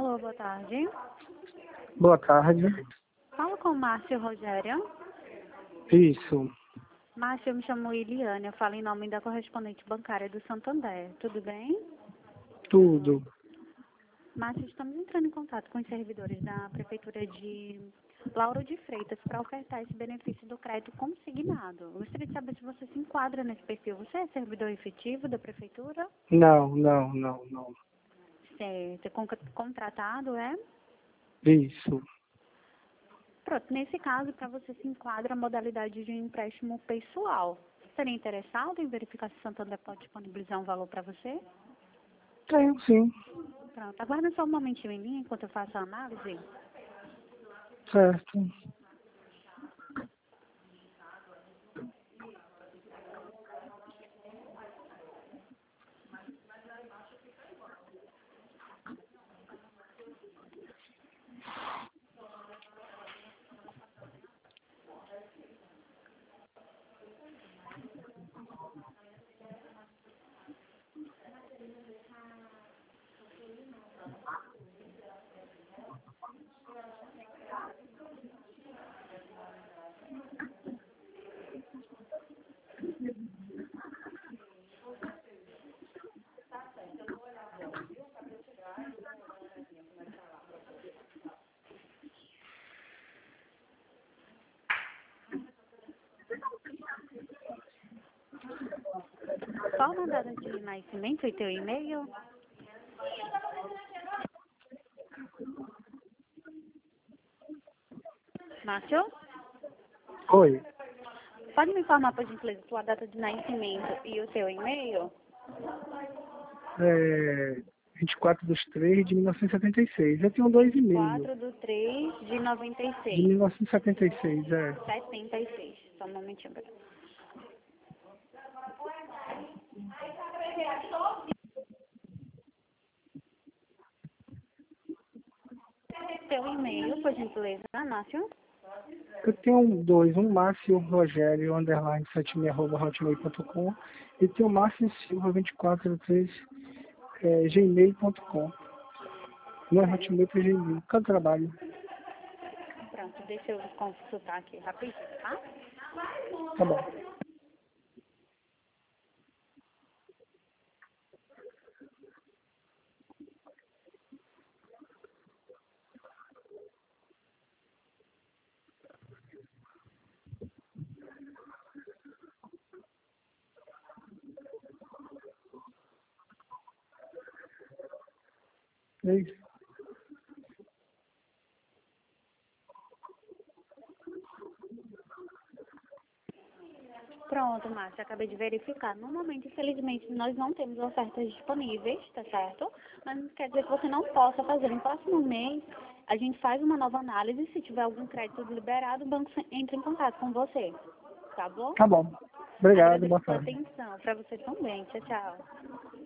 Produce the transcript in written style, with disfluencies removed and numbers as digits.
Alô, boa tarde. Boa tarde. Falo com o Márcio Rogério. Isso. Márcio, eu me chamo Iliane, eu falo em nome da correspondente bancária do Santander. Tudo bem? Tudo. Márcio, estamos entrando em contato com os servidores da Prefeitura de Lauro de Freitas para ofertar esse benefício do crédito consignado. Eu gostaria de saber se você se enquadra nesse perfil. Você é servidor efetivo da Prefeitura? Não. Certo. É contratado, é? Isso. Pronto, nesse caso, para você se enquadra a modalidade de empréstimo pessoal. Seria interessado em verificar se Santander pode disponibilizar um valor para você? Tenho sim. Pronto, aguarda só um momentinho em linha enquanto eu faço a análise. Certo. Qual a data de nascimento e teu e-mail? Márcio? Oi. Pode me informar, por gentileza, sua data de nascimento e o teu e-mail? 24/3/1976. Eu tenho 2 e-mails. 4/3/96. De 1976, 76. Só um momentinho. Teu e-mail, por gentileza, Márcio? Eu tenho dois. Um Márcio Rogério, underline 76@hotmail.com e tenho Márcio Silva 24/3, gmail.com. Não é Hotmail, é Gmail. Cada trabalho. Pronto, deixa eu consultar aqui rapidinho, tá? Tá bom. É isso. Pronto, Márcia, acabei de verificar. No momento, infelizmente, nós não temos ofertas disponíveis, tá certo? Mas não quer dizer que você não possa fazer. No próximo mês, a gente faz uma nova análise. Se tiver algum crédito liberado, o banco entra em contato com você, tá bom? Tá bom. Obrigado, Agradeço boa pela tarde. atenção. Para você também. Tchau, tchau.